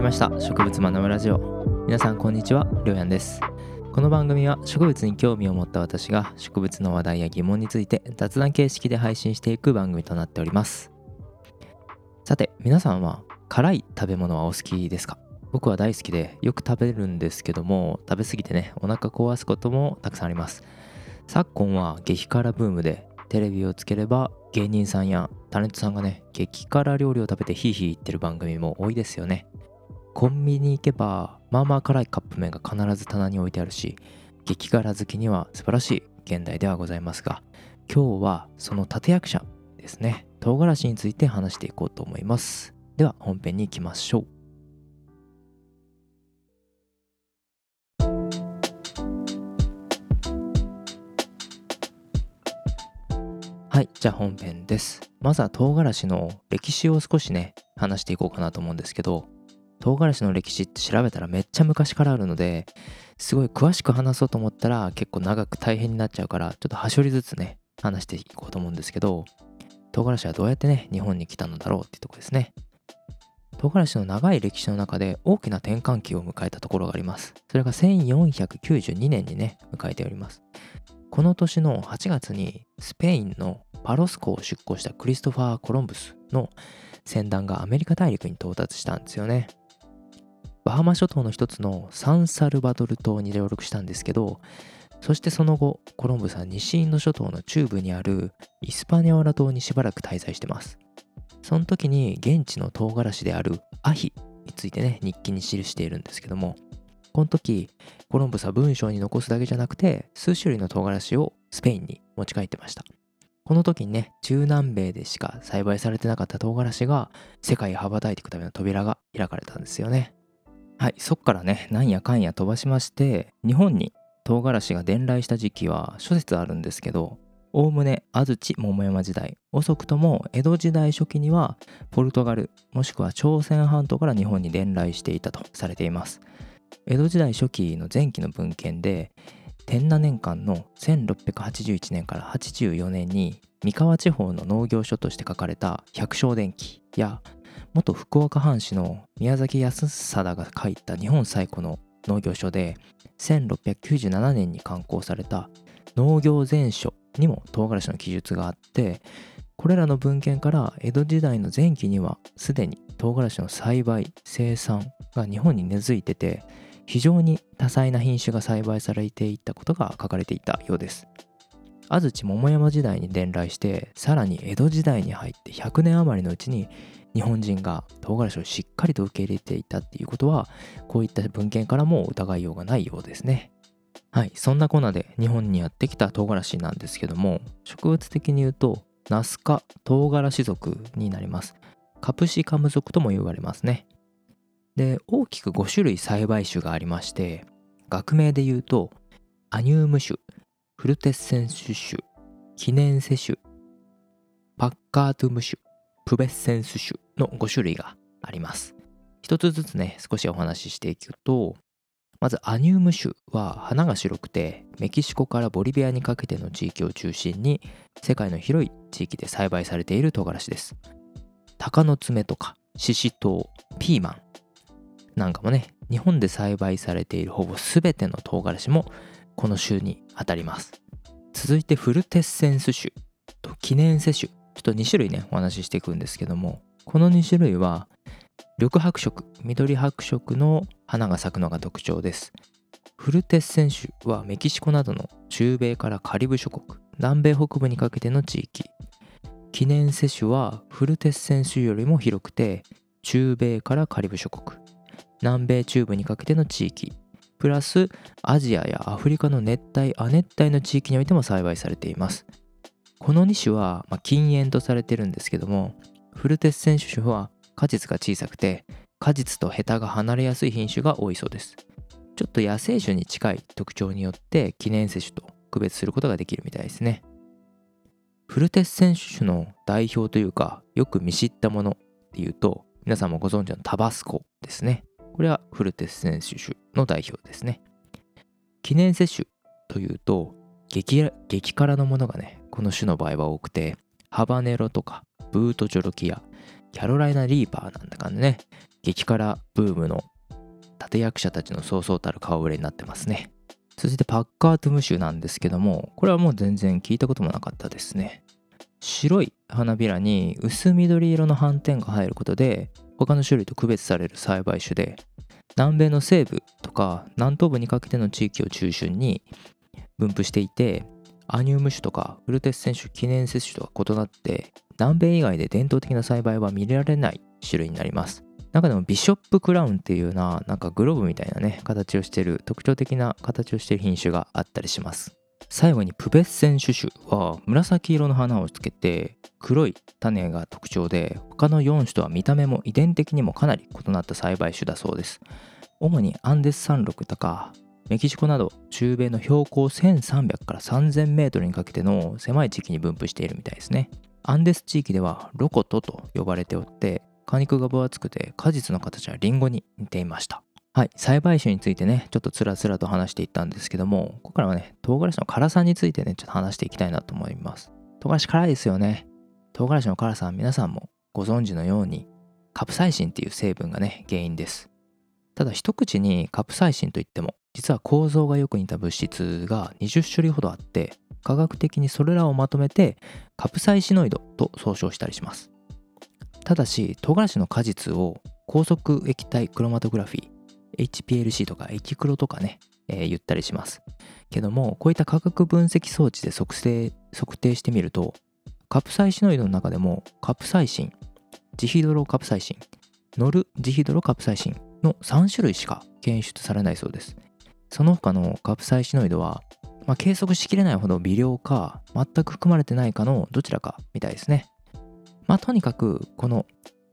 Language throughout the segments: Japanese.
ました植物学ぶラジオ。皆さんこんにちは、りょうやんです。この番組は植物に興味を持った私が植物の話題や疑問について雑談形式で配信していく番組となっております。さて、皆さんは辛い食べ物はお好きですか？僕は大好きでよく食べるんですけども、食べ過ぎてね、お腹壊すこともたくさんあります。昨今は激辛ブームで、テレビをつければ芸人さんやタレントさんがね、激辛料理を食べてヒーヒー言ってる番組も多いですよね。コンビニに行けばまあまあ辛いカップ麺が必ず棚に置いてあるし、激辛好きには素晴らしい現代ではございますが、今日はその立役者ですね、唐辛子について話していこうと思います。では本編に行きましょう。はい、じゃあ本編です。まずは唐辛子の歴史を少しね、話していこうかなと思うんですけど、唐辛子の歴史って調べたらめっちゃ昔からあるので、すごい詳しく話そうと思ったら結構長く大変になっちゃうから、ちょっと端折りずつね、話していこうと思うんですけど、唐辛子はどうやってね、日本に来たのだろうっていうところですね。唐辛子の長い歴史の中で大きな転換期を迎えたところがあります。それが1492年にね、迎えております。この年の8月にスペインのパロス港を出港したクリストファー・コロンブスの船団がアメリカ大陸に到達したんですよね。バハマ諸島の一つのサンサルバドル島に上陸したんですけど、そしてその後コロンブスは西インド諸島の中部にあるイスパニョーラ島にしばらく滞在してます。その時に現地の唐辛子であるアヒについてね、日記に記しているんですけども、この時コロンブスは文章に残すだけじゃなくて数種類の唐辛子をスペインに持ち帰ってました。この時にね、中南米でしか栽培されてなかった唐辛子が世界へ羽ばたいていくための扉が開かれたんですよね。はい、そっからね、なんやかんや飛ばしまして、日本に唐辛子が伝来した時期は諸説あるんですけど、おおむね安土桃山時代、遅くとも江戸時代初期にはポルトガルもしくは朝鮮半島から日本に伝来していたとされています。江戸時代初期の前期の文献で、天和年間の1681年から84年に三河地方の農業書として書かれた百姓伝記や、元福岡藩士の宮崎康貞が書いた日本最古の農業書で1697年に刊行された農業全書にも唐辛子の記述があって、これらの文献から江戸時代の前期にはすでに唐辛子の栽培生産が日本に根付いてて、非常に多彩な品種が栽培されていたことが書かれていたようです。安土桃山時代に伝来して、さらに江戸時代に入って100年余りのうちに日本人が唐辛子をしっかりと受け入れていたっていうことは、こういった文献からも疑いようがないようですね。はい、そんなこんなで日本にやってきた唐辛子なんですけども、植物的に言うとナス科唐辛子属になります。カプシカム属とも言われますね。で、大きく5種類栽培種がありまして、学名で言うとアニウム種、フルテッセンス種、記念セ種、パッカートゥム種、プベッセンス種の5種類があります。一つずつね、少しお話ししていくと、まずアニウム種は花が白くて、メキシコからボリビアにかけての地域を中心に世界の広い地域で栽培されている唐辛子です。鷹の爪とかシシトウ、ピーマンなんかもね、日本で栽培されているほぼ全ての唐辛子もこの種にあたります。続いてフルテッセンス種と記念セ種、ちょっと2種類ねお話ししていくんですけども、この2種類は緑白色、緑白色の花が咲くのが特徴です。フルテッセン種はメキシコなどの中米からカリブ諸国、南米北部にかけての地域。記念セ種はフルテッセン種よりも広くて、中米からカリブ諸国、南米中部にかけての地域、プラスアジアやアフリカの熱帯、亜熱帯の地域においても栽培されています。この2種は禁煙とされてるんですけども、フルテッセン種は果実が小さくて果実とヘタが離れやすい品種が多いそうです。ちょっと野生種に近い特徴によって記念種と区別することができるみたいですね。フルテッセン種の代表というか、よく見知ったものっていうと、皆さんもご存知のタバスコですね。これはフルテッセン種の代表ですね。記念種というと激辛のものがね、この種の場合は多くて、ハバネロとかブートジョロキア、キャロライナリーパーなんだかね、 激辛ブームの立役者たちのそうそうたる顔ぶれになってますね。続いてパッカートゥム種なんですけども、これはもう全然聞いたこともなかったですね。白い花びらに薄緑色の斑点が入ることで他の種類と区別される栽培種で、南米の西部とか南東部にかけての地域を中心に分布していて、アニウム種とかフルテッセン種、記念節種とは異なって南米以外で伝統的な栽培は見られない種類になります。中でもビショップクラウンっていうようななんかグローブみたいなね形をしている、特徴的な形をしている品種があったりします。最後にプベッセン種は紫色の花をつけて黒い種が特徴で、他の4種とは見た目も遺伝的にもかなり異なった栽培種だそうです。主にアンデス山麓とかメキシコなど中米の標高1300から3000メートルにかけての狭い地域に分布しているみたいですね。アンデス地域ではロコトと呼ばれておって、果肉が分厚くて果実の形はリンゴに似ていました。はい、栽培種についてねちょっとつらつらと話していったんですけども、ここからはね唐辛子の辛さについてねちょっと話していきたいなと思います。唐辛子辛いですよね。唐辛子の辛さは皆さんもご存知のようにカプサイシンっていう成分がね原因です。ただ一口にカプサイシンといっても実は構造がよく似た物質が20種類ほどあって、科学的にそれらをまとめてカプサイシノイドと総称したりします。ただし唐辛子の果実を高速液体クロマトグラフィー HPLC とか液クロとかね、言ったりしますけども、こういった化学分析装置で測定してみると、カプサイシノイドの中でもカプサイシン、ジヒドロカプサイシン、ノルジヒドロカプサイシンの3種類しか検出されないそうです。その他のカプサイシノイドは、計測しきれないほど微量か全く含まれてないかのどちらかみたいですね。とにかくこの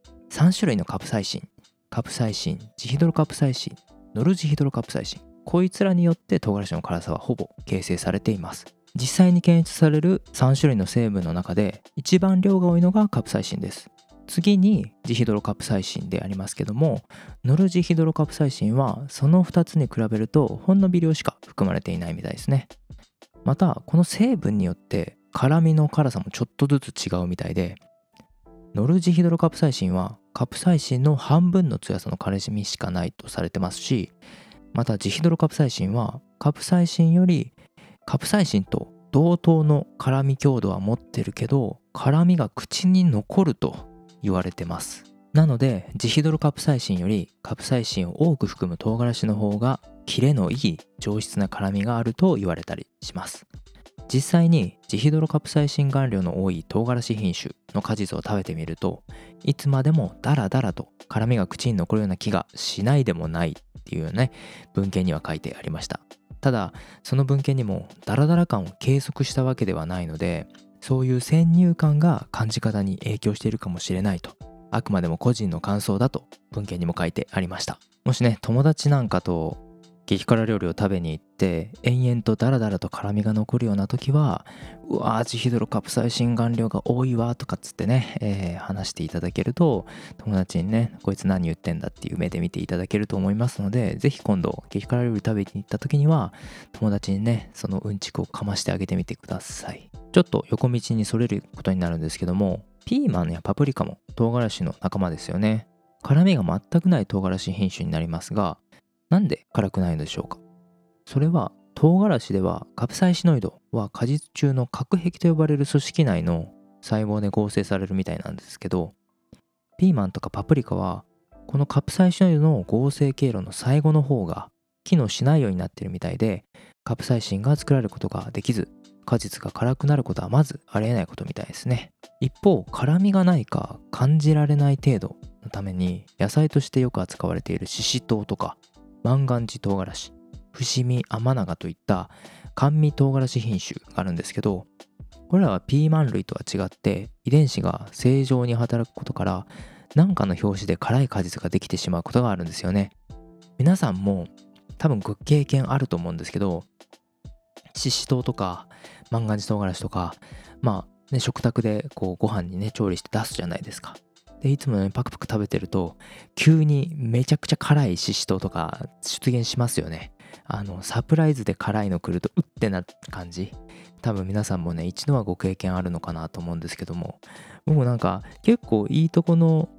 3種類のカプサイシン、ジヒドロカプサイシン、ノルジヒドロカプサイシン、こいつらによって唐辛子の辛さはほぼ形成されています。実際に検出される3種類の成分の中で一番量が多いのがカプサイシンです。次にジヒドロカプサイシンでありますけども、ノルジヒドロカプサイシンはその2つに比べるとほんの微量しか含まれていないみたいですね。またこの成分によって辛みの辛さもちょっとずつ違うみたいで、ノルジヒドロカプサイシンはカプサイシンの半分の強さの辛みしかないとされてますし、またジヒドロカプサイシンはカプサイシンよりカプサイシンと同等の辛み強度は持ってるけど、辛みが口に残ると言われてます。なのでジヒドロカプサイシンよりカプサイシンを多く含む唐辛子の方がキレのいい上質な辛みがあると言われたりします。実際にジヒドロカプサイシン含量の多い唐辛子品種の果実を食べてみると、いつまでもダラダラと辛みが口に残るような気がしないでもないっていうね文献には書いてありました。ただその文献にもダラダラ感を計測したわけではないので、そういう先入観が感じ方に影響しているかもしれないと、あくまでも個人の感想だと文献にも書いてありました。もしね友達なんかと激辛料理を食べに行って延々とダラダラと辛みが残るような時は、うわージヒドロカプサイシン含量が多いわとかっつってね、話していただけると、友達にねこいつ何言ってんだっていう目で見ていただけると思いますので、ぜひ今度激辛料理食べに行った時には友達にねそのうんちくをかましてあげてみてください。ちょっと横道にそれることになるんですけども、ピーマンやパプリカも唐辛子の仲間ですよね。辛みが全くない唐辛子品種になりますが、なんで辛くないのでしょうか。それは唐辛子ではカプサイシノイドは果実中の核壁と呼ばれる組織内の細胞で合成されるみたいなんですけど、ピーマンとかパプリカはこのカプサイシノイドの合成経路の最後の方が機能しないようになっているみたいで、カプサイシンが作られることができず、果実が辛くなることはまずありえないことみたいですね。一方辛みがないか感じられない程度のために野菜としてよく扱われているシシトウとか万願寺唐辛子、伏見甘長といった甘味唐辛子品種があるんですけど、これらはピーマン類とは違って遺伝子が正常に働くことから何かの拍子で辛い果実ができてしまうことがあるんですよね。皆さんも多分ご経験あると思うんですけど、シシトウとか万願寺唐辛子とか食卓でこうご飯にね調理して出すじゃないですか。でいつもねパクパク食べてると急にめちゃくちゃ辛いシシトウとか出現しますよね。サプライズで辛いの来るとうってな感じ、多分皆さんもね一度はご経験あるのかなと思うんですけども、僕なんか結構いいとこの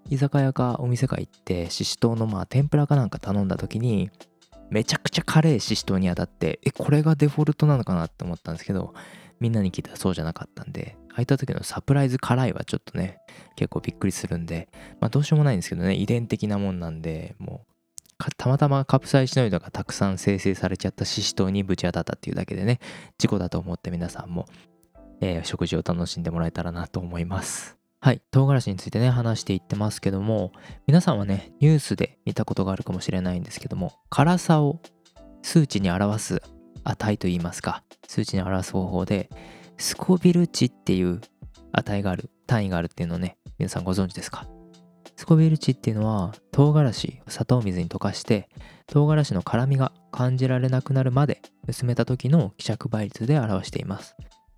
居酒屋かお店か行ってししとうの天ぷらかなんか頼んだ時にめちゃくちゃ辛いししとうに当たってこれがデフォルトなのかなって思ったんですけど、みんなに聞いたらそうじゃなかったんで、空いた時のサプライズ辛いはちょっとね結構びっくりするんで、どうしようもないんですけどね、遺伝的なもんなんで、もうたまたまカプサイシノイドがたくさん生成されちゃったししとうにぶち当たったっていうだけでね、事故だと思って皆さんも、食事を楽しんでもらえたらなと思います。はい、唐辛子についてね話していってますけども、皆さんはねニュースで見たことがあるかもしれないんですけども、辛さを数値に表す値といいますか、数値に表す方法でスコビル値っていう値がある、単位があるっていうのをね、皆さんご存知ですか？スコビル値っていうのは唐辛子を砂糖水に溶かして唐辛子の辛みが感じられなくなるまで薄めた時の希釈倍率で表しています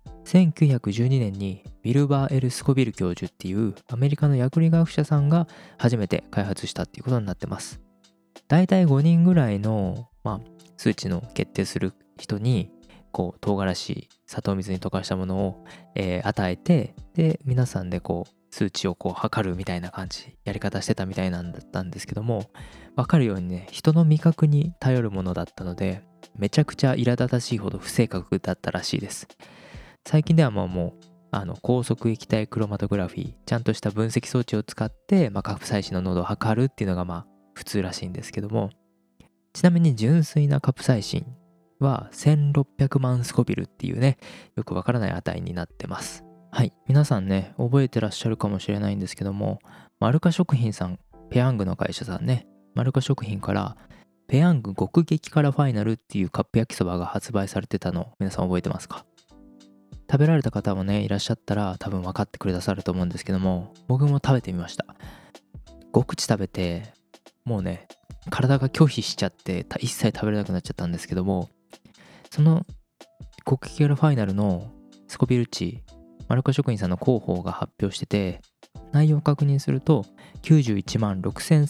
。1912年にビルバー・エル・スコビル教授っていうアメリカの薬理学者さんが初めて開発したっていうことになってます。だいたい5人ぐらいの、数値の決定する人に唐辛子砂糖水に溶かしたものを、与えて、で皆さんで数値を測るみたいな感じやり方してたみたいなんだったんですけども、分かるようにね人の味覚に頼るものだったのでめちゃくちゃ苛立たしいほど不正確だったらしいです。最近ではもう高速液体クロマトグラフィー、ちゃんとした分析装置を使って、カプサイシンの濃度を測るっていうのが普通らしいんですけども、ちなみに純粋なカプサイシンは1600万スコビルっていうね、よくわからない値になってます。はい、皆さんね覚えてらっしゃるかもしれないんですけども、マルカ食品さん、ペヤングの会社さんね、マルカ食品からペヤング極激辛ファイナルっていうカップ焼きそばが発売されてたの皆さん覚えてますか？食べられた方もねいらっしゃったら多分分かってくださると思うんですけども、僕も食べてみました。5口食べてもうね体が拒否しちゃって一切食べれなくなっちゃったんですけども、その極激辛ファイナルのスコビル値、マルカ食品さんの広報が発表してて、内容を確認すると91万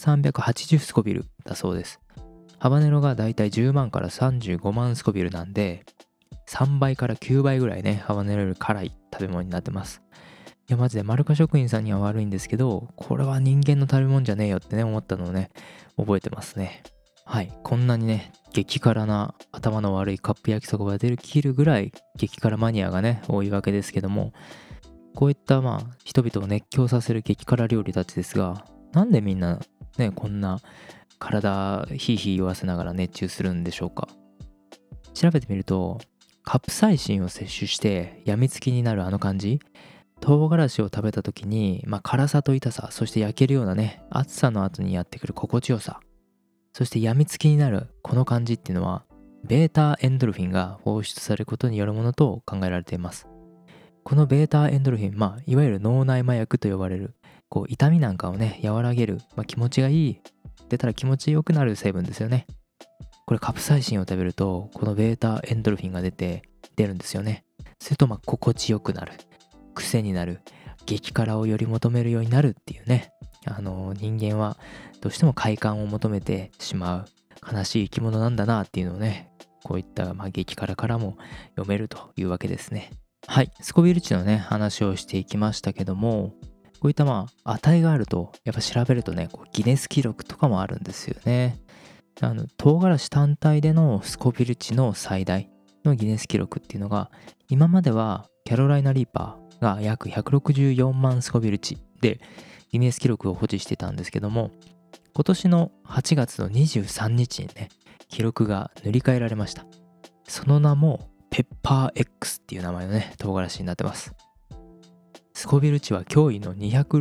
6380スコビルだそうです。ハバネロがだいたい10万から35万スコビルなんで、3倍から9倍ぐらいねハバネロより辛い食べ物になってます。いやマジでマルカ食品さんには悪いんですけど、これは人間の食べ物じゃねえよってね思ったのをね覚えてますね。はい、こんなにね激辛な頭の悪いカップ焼きそばが出る切るぐらい激辛マニアがね多いわけですけども、こういった人々を熱狂させる激辛料理たちですが、なんでみんなねこんな体ヒーヒー言わせながら熱中するんでしょうか？調べてみると、カプサイシンを摂取して病みつきになるあの感じ、唐辛子を食べた時に、辛さと痛さ、そして焼けるようなね熱さの後にやってくる心地よさ、そして病みつきになるこの感じっていうのはベータエンドルフィンが放出されることによるものと考えられています。このベータエンドルフィン、いわゆる脳内麻薬と呼ばれる痛みなんかをね和らげる、気持ちがいい、出たら気持ちよくなる成分ですよね。これカプサイシンを食べるとこのベータエンドルフィンが出るんですよね。すると心地よくなる、癖になる、激辛をより求めるようになるっていうね、人間はどうしても快感を求めてしまう悲しい生き物なんだなっていうのをね、こういった激辛からも読めるというわけですね。はい、スコビル値のね話をしていきましたけども、こういった値があるとやっぱ調べるとねギネス記録とかもあるんですよね。唐辛子単体でのスコビル値の最大のギネス記録っていうのが、今まではキャロライナ・リーパーが約164万スコビル値でギネス記録を保持してたんですけども、今年の8月の23日にね記録が塗り替えられました。その名もペッパー X っていう名前のね唐辛子になってます。スコビル値は驚異の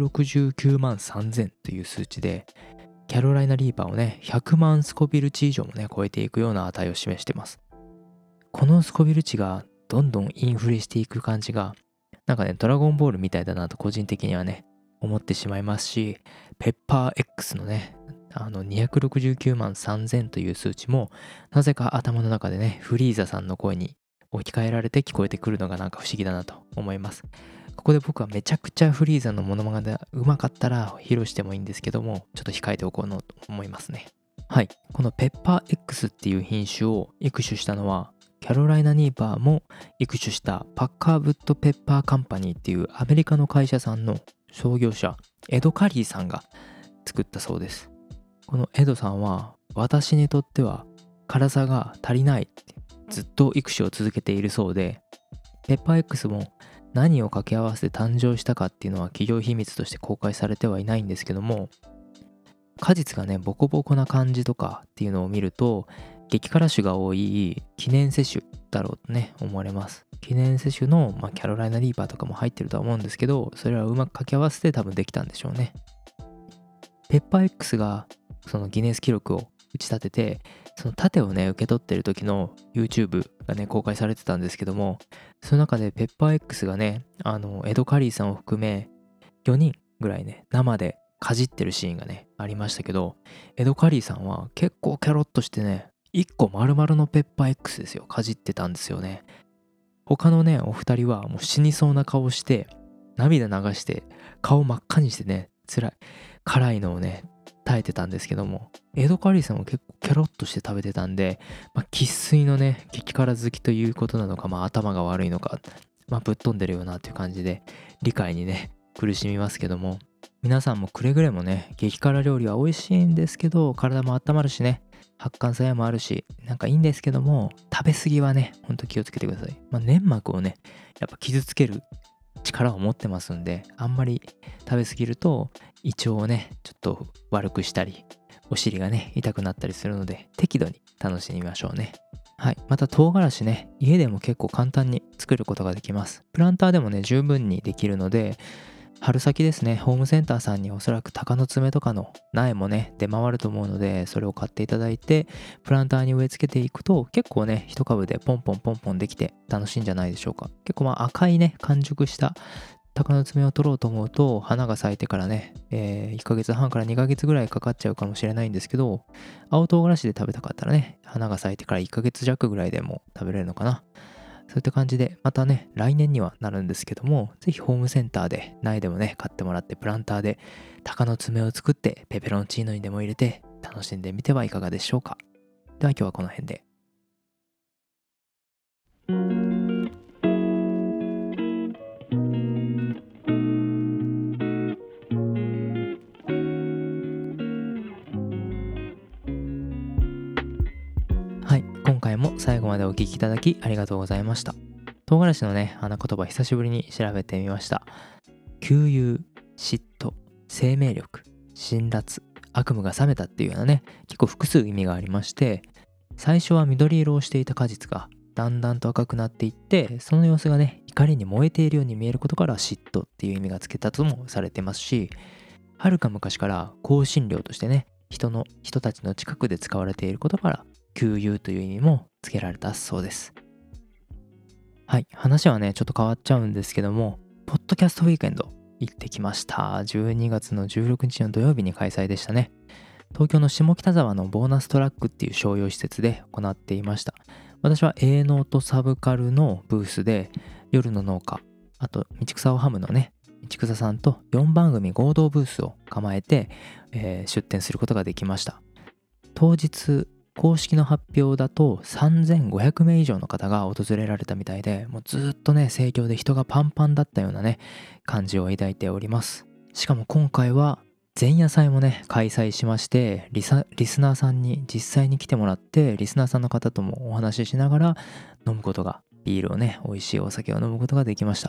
269万3000という数値で、キャロライナ・リーパーをね100万スコビル値以上もね超えていくような値を示しています。このスコビル値がどんどんインフレしていく感じがなんかねドラゴンボールみたいだなと個人的にはね思ってしまいますし、ペッパー X のね269万3000という数値もなぜか頭の中でねフリーザさんの声に置き換えられて聞こえてくるのがなんか不思議だなと思います。ここで僕はめちゃくちゃフリーザのモノマネがうまかったら披露してもいいんですけども、ちょっと控えておこうと思いますね。はい、このペッパー X っていう品種を育種したのはキャロライナ・ニーパーも育種したパッカーブッド・ペッパーカンパニーっていうアメリカの会社さんの創業者エド・カリーさんが作ったそうです。このエドさんは、私にとっては辛さが足りないってずっと育種を続けているそうで、ペッパー X も何を掛け合わせて誕生したかっていうのは企業秘密として公開されてはいないんですけども、果実がねボコボコな感じとかっていうのを見ると、激辛種が多い記念摂取だろうとね思われます。記念摂取の、キャロライナリーパーとかも入ってるとは思うんですけど、それはうまく掛け合わせて多分できたんでしょうね。ペッパー X がそのギネス記録を打ち立てて、その盾をね受け取ってる時の YouTube がね公開されてたんですけども、その中でペッパー X がねエド・カリーさんを含め4人ぐらいね生でかじってるシーンがねありましたけど、エド・カリーさんは結構キャロッとしてね1個丸々のペッパー X ですよかじってたんですよね。他のねお二人はもう死にそうな顔して涙流して顔真っ赤にしてね辛いのをね耐えてたんですけども、エド・カリーさんも結構キャロッとして食べてたんで、生粋のね激辛好きということなのか、頭が悪いのか、ぶっ飛んでるよなっていう感じで理解にね苦しみますけども、皆さんもくれぐれもね激辛料理は美味しいんですけど、体も温まるしね発汗作用もあるしなんかいいんですけども、食べ過ぎはねほんと気をつけてください。粘膜をねやっぱ傷つける力を持ってますんで、あんまり食べ過ぎると胃腸をねちょっと悪くしたり、お尻がね痛くなったりするので、適度に楽しみましょうね。はい、また唐辛子ね家でも結構簡単に作ることができます。プランターでもね十分にできるので、春先ですねホームセンターさんにおそらく鷹の爪とかの苗もね出回ると思うので、それを買っていただいてプランターに植え付けていくと、結構ね一株でポンポンポンポンできて楽しいんじゃないでしょうか。結構赤いね完熟した鷹の爪を取ろうと思うと、花が咲いてからね、1ヶ月半から2ヶ月ぐらいかかっちゃうかもしれないんですけど、青唐辛子で食べたかったらね花が咲いてから1ヶ月弱ぐらいでも食べれるのかな。そういった感じで、またね来年にはなるんですけども、ぜひホームセンターで苗でもね買ってもらって、プランターで鷹の爪を作ってペペロンチーノにでも入れて楽しんでみてはいかがでしょうか。では今日はこの辺で。はい、今回も最後までお聞きいただきありがとうございました。唐辛子のね花言葉久しぶりに調べてみました。旧友、嫉妬、生命力、辛辣、悪夢が覚めたっていうようなね結構複数意味がありまして、最初は緑色をしていた果実がだんだんと赤くなっていって、その様子がね怒りに燃えているように見えることから嫉妬っていう意味がつけたともされてますし、はるか昔から香辛料としてね人たちの近くで使われていることから旧友という意味もつけられたそうです。はい、話はねちょっと変わっちゃうんですけども、ポッドキャストウィークエンド行ってきました。12月の16日の土曜日に開催でしたね。東京の下北沢のボーナストラックっていう商用施設で行っていました。私は A ノートサブカルのブースで、夜の農家、あと道草をハムのね道草さんと4番組合同ブースを構えて、出展することができました。当日公式の発表だと3500名以上の方が訪れられたみたいで、もうずっとね盛況で人がパンパンだったようなね感じを抱いております。しかも今回は前夜祭もね開催しまして、リスナーさんに実際に来てもらって、リスナーさんの方ともお話ししながら飲むことが、ビールをね美味しいお酒を飲むことができました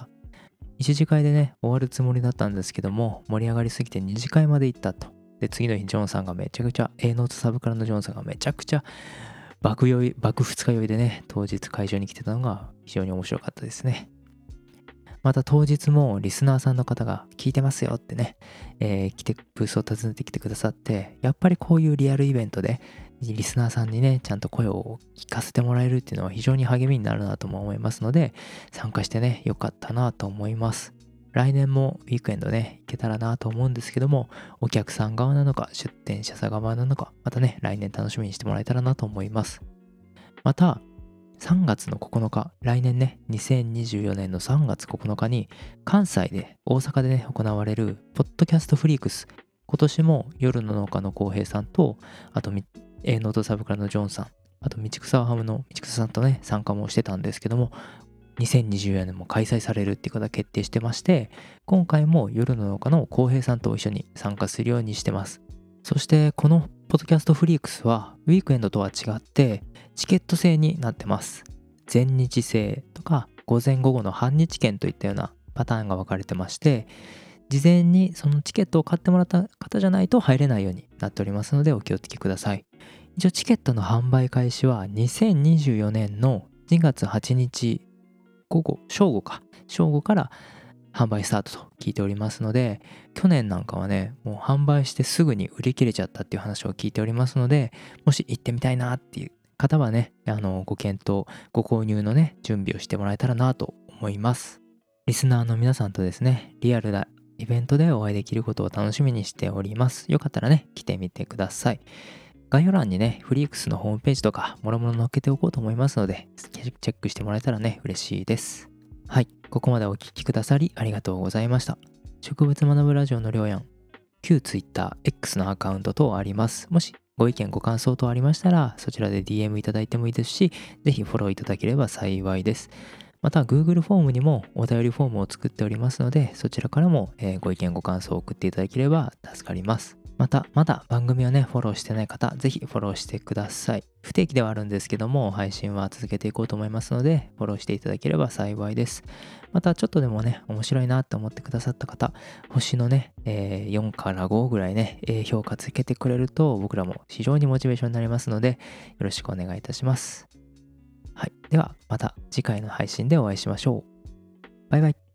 。1次会でね終わるつもりだったんですけども、盛り上がりすぎて2次会まで行ったと。で次の日ジョンさんがめちゃくちゃ A ノートサブカルのジョンさんがめちゃくちゃ爆二日酔いでね当日会場に来てたのが非常に面白かったですね。また当日もリスナーさんの方が聞いてますよってね、来てブースを訪ねてきてくださって、やっぱりこういうリアルイベントでリスナーさんにねちゃんと声を聞かせてもらえるっていうのは非常に励みになるなとも思いますので、参加してねよかったなと思います。来年もウィークエンドね行けたらなと思うんですけども、お客さん側なのか出店者さん側なのか、またね来年楽しみにしてもらえたらなと思います。また3月の9日、来年ね2024年の3月9日に関西で大阪でね行われるポッドキャストフリークス、今年も夜の農家の浩平さんと、あとA ノートサブカルのジョンさん、あと道草ハムの道草さんとね参加もしてたんですけども、 2024年も開催されるっていうことが決定してまして、今回も夜の農家の浩平さんと一緒に参加するようにしてます。そしてこのポッドキャストフリークスはウィークエンドとは違ってチケット制になってます。全日制とか午前午後の半日券といったようなパターンが分かれてまして、事前にそのチケットを買ってもらった方じゃないと入れないようになっておりますのでお気をつけください。一応チケットの販売開始は2024年の2月8日正午から販売スタートと聞いておりますので、去年なんかはねもう販売してすぐに売り切れちゃったっていう話を聞いておりますので、もし行ってみたいなっていう方はねご検討ご購入のね準備をしてもらえたらなと思います。リスナーの皆さんとですねリアルなイベントでお会いできることを楽しみにしております。よかったらね来てみてください。概要欄にねフリークスのホームページとかもろもろ載っけておこうと思いますので、チェックしてもらえたらね嬉しいです。はい、ここまでお聞きくださりありがとうございました。植物学ぶラジオのりょうやん、旧 Twitter、X のアカウント等あります。もしご意見ご感想等ありましたらそちらで DM いただいてもいいですし、ぜひフォローいただければ幸いです。また Google フォームにもお便りフォームを作っておりますので、そちらからもご意見ご感想を送っていただければ助かります。まだ番組をねフォローしてない方、ぜひフォローしてください。不定期ではあるんですけども配信は続けていこうと思いますので、フォローしていただければ幸いです。またちょっとでもね面白いなと思ってくださった方、星のね、4から5ぐらいね、評価つけてくれると僕らも非常にモチベーションになりますので、よろしくお願いいたします。はい、ではまた次回の配信でお会いしましょう。バイバイ。